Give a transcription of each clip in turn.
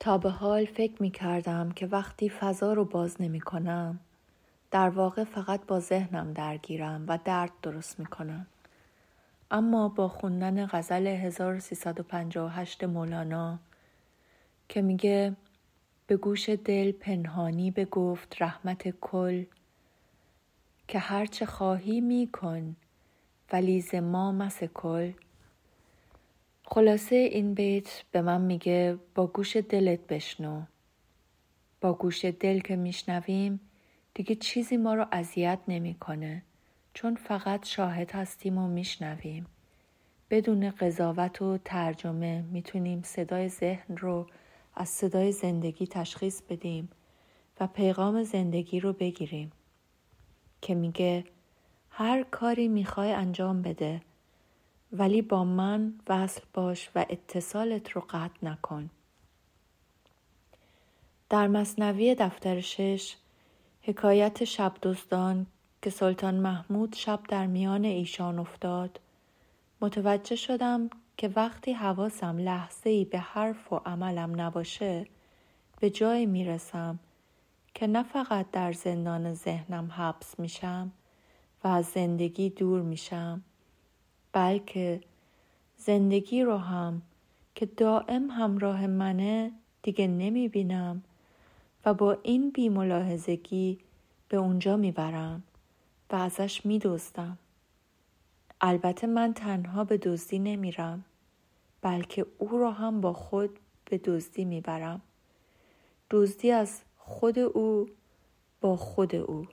تا به حال فکر می کردم که وقتی فضا رو باز نمی کنم در واقع فقط با ذهنم درگیرم و درد درست می کنم. اما با خوندن غزل 1358 مولانا که میگه به گوش دل پنهانی بگفت رحمت کل، که هرچه خواهی می کن ولی ز ما مسکل. خلاصه این بیت به من میگه با گوش دلت بشنو. با گوش دل که میشنویم دیگه چیزی ما رو اذیت نمیکنه، چون فقط شاهد هستیم و میشنویم. بدون قضاوت و ترجمه میتونیم صدای ذهن رو از صدای زندگی تشخیص بدیم و پیغام زندگی رو بگیریم که میگه هر کاری میخوای انجام بده، ولی با من وصل باش و اتصالت رو قطع نکن. در مثنوی دفتر 6 حکایت شب دزدان که سلطان محمود شب در میان ایشان افتاد، متوجه شدم که وقتی حواسم لحظه‌ای به حرف و عملم نباشه به جایی میرسم که نه فقط در زندان ذهنم حبس میشم و از زندگی دور میشم، بلکه زندگی رو هم که دائم همراه منه دیگه نمیبینم و با این بی‌ملاحظگی به اونجا میبرم و ازش میدزدم. البته من تنها به دزدی نمیرم، بلکه او رو هم با خود به دزدی میبرم. دزدی از خود او با خود او.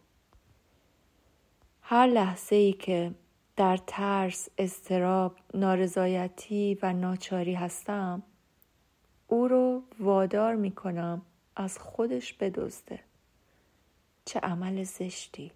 هر لحظه‌ای که در ترس، اضطراب، نارضایتی و ناچاری هستم، او رو وادار میکنم از خودش بدزده. چه عمل زشتی!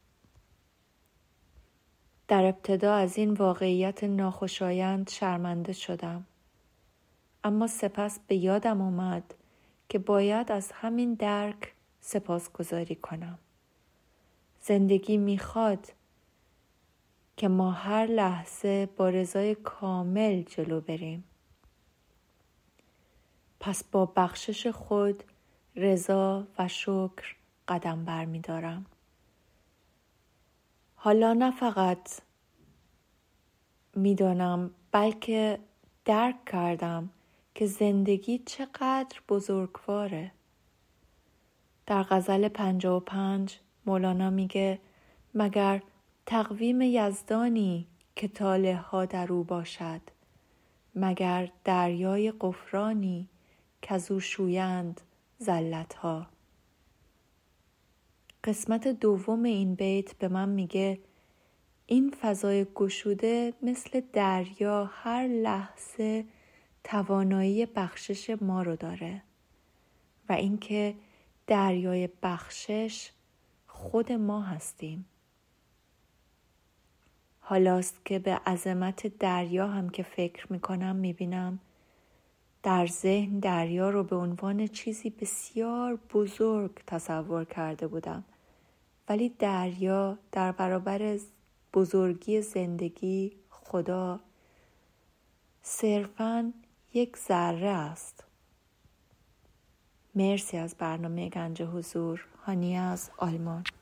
در ابتدا از این واقعیت ناخوشایند شرمنده شدم، اما سپس به یادم آمد که باید از همین درک سپاسگزاری کنم. زندگی میخواد که ما هر لحظه با رضای کامل جلو بریم. پس با بخشش خود، رضا و شکر قدم برمی‌دارم. حالا نه فقط میدانم بلکه درک کردم که زندگی چقدر بزرگواره. در غزل 55 مولانا میگه مگر تقویم یزدانی که طالع ها در او باشد، مگر دریای غفرانی که از او شویند زلت ها. قسمت دوم این بیت به من میگه این فضای گشوده مثل دریا هر لحظه توانایی بخشش ما رو داره و اینکه دریای بخشش خود ما هستیم. حالاست که به عظمت دریا هم که فکر میکنم میبینم در ذهن دریا رو به عنوان چیزی بسیار بزرگ تصور کرده بودم، ولی دریا در برابر بزرگی زندگی خدا صرفاً یک ذره است. مرسی از برنامه گنج حضور. هانیه از آلمان.